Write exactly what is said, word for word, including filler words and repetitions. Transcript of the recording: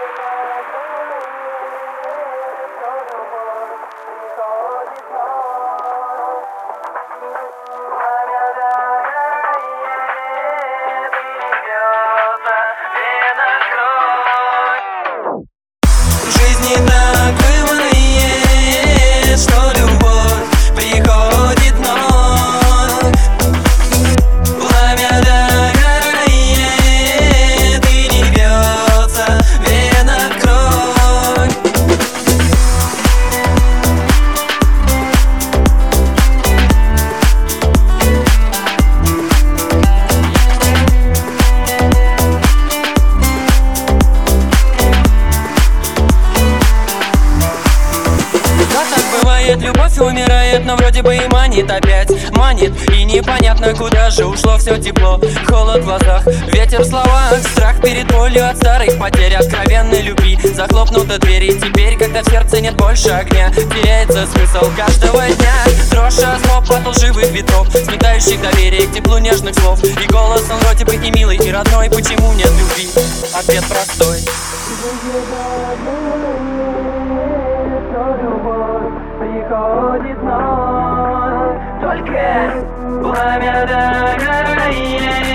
Жизни так бывает, что любовь приходит вновь. Пламя догорает и не бьется в венах кровь. Любовь умирает, но вроде бы и манит опять. Манит, и непонятно, куда же ушло все тепло. Холод в глазах, ветер в словах, страх перед болью от старых потерь, откровенной любви. Захлопнуты двери, теперь, когда в сердце нет больше огня, теряется смысл каждого дня. Дрожь, озноб от лживых ветров, сметающих доверие к теплу нежных слов. И голос, он вроде бы и милый, и родной. Почему нет любви? Ответ простой. Приходит вновь, только пламя догорает.